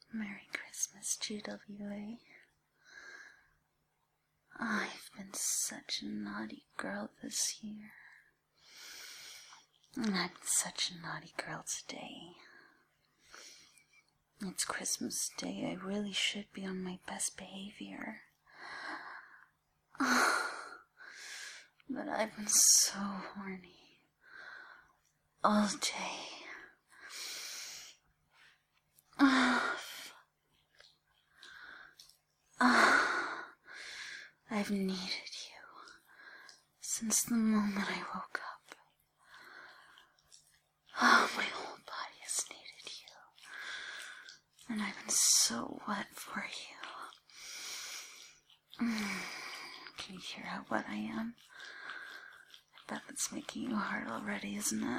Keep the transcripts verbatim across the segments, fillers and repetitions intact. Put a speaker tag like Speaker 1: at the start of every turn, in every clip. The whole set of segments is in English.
Speaker 1: Merry Christmas, G W A. I've been such a naughty girl this year. And I'm such a naughty girl today. It's Christmas Day. I really should be on my best behavior. But I've been so horny all day. I've needed you since the moment I woke up. Oh, my whole body has needed you. And I've been so wet for you. Mm. Can you hear how wet I am? I bet that's making you hard already, isn't it?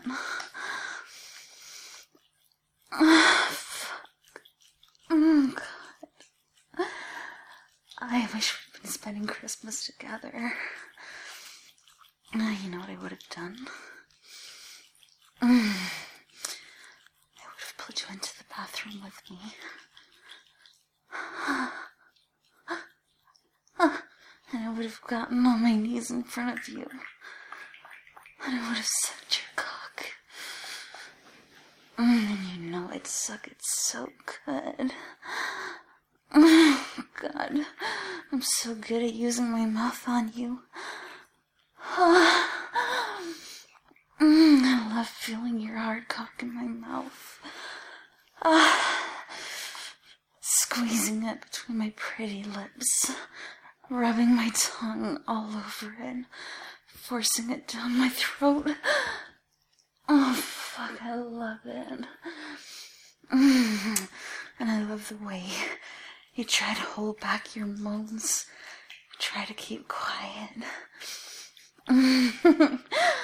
Speaker 1: Oh, fuck. Oh, God. I wish we'd been spending Christmas together. Uh, you know what I would have done? Mm. I would have pulled you into the bathroom with me. And I would have gotten on my knees in front of you. And I would have sucked your cock. Mm, and you know I'd suck it so good. Oh, God. I'm so good at using my mouth on you. Oh. Mm, I love feeling your hard cock in my mouth. Oh. Squeezing it between my pretty lips. Rubbing my tongue all over it. Forcing it down my throat. Oh, fuck, I love it. Mm. And I love the way you try to hold back your moans. Try to keep quiet. Mm.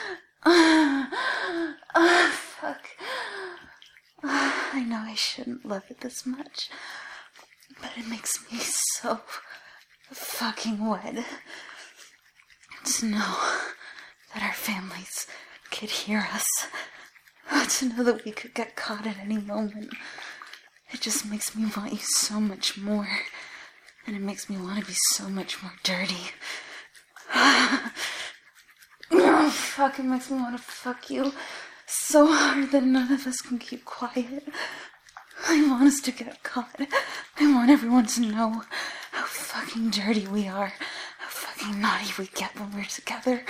Speaker 1: Oh, oh, fuck. Oh, I know I shouldn't love it this much, but it makes me so fucking wet to know that our families could hear us. To know that we could get caught at any moment. It just makes me want you so much more. And it makes me want to be so much more dirty. Oh, fuck, it makes me want to fuck you so hard that none of us can keep quiet. I want us to get caught. I want everyone to know how fucking dirty we are. How fucking naughty we get when we're together.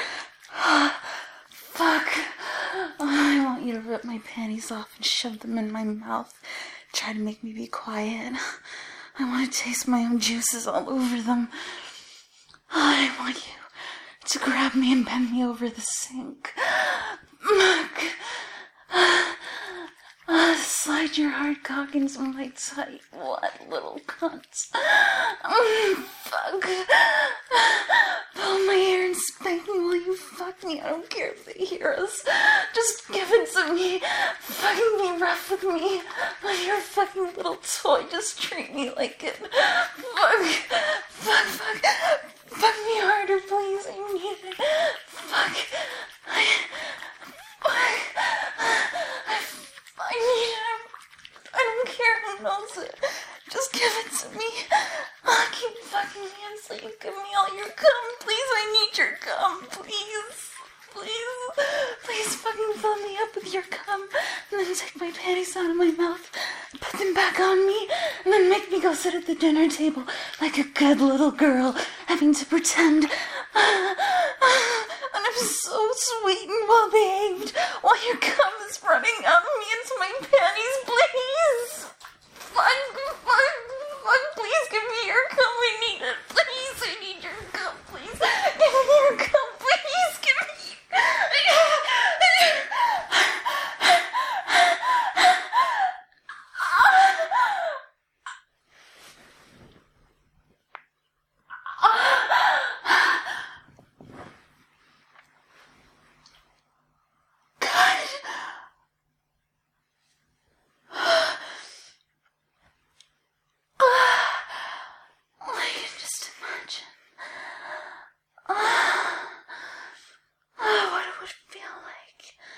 Speaker 1: Fuck. Oh, I want you to rip my panties off and shove them in my mouth. Try to make me be quiet. I want to taste my own juices all over them. Oh, I want you to grab me and bend me over the sink. Uh, slide your hard cock into my tight, wet little cunt. Mm, fuck. Pull my hair and spank me while you fuck me. I don't care if they hear us. Just give it to me. Fucking be rough with me. Like you're a fucking little toy. Just treat me like it. Fuck. Fuck, fuck. Fuck me harder, please. I need it. Fuck. I... Fuck. I... I need it. I don't care who knows it. Just give it to me. Oh, keep fucking me until you give me all your cum. Please, I need your cum. Please. Please. Please fucking fill me up with your cum. And then take my panties out of my mouth. Put them back on me. And then make me go sit at the dinner table like a good little girl. Having to pretend... And I'm so sweet and well behaved while your cum is running out of me into my panties, please. Fuck, fuck, fuck, please give me your cum, I need it. Please, I need your cum, please. Give me your cum, please, give me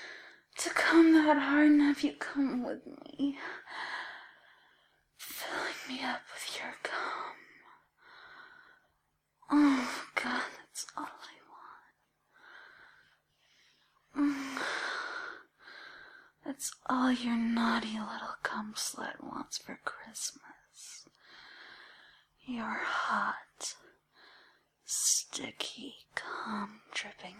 Speaker 1: that hard and have you come with me. Filling me up with your cum. Oh, God, that's all I want. Mm. That's all your naughty little cum slut wants for Christmas. Your hot, sticky, cum-dripping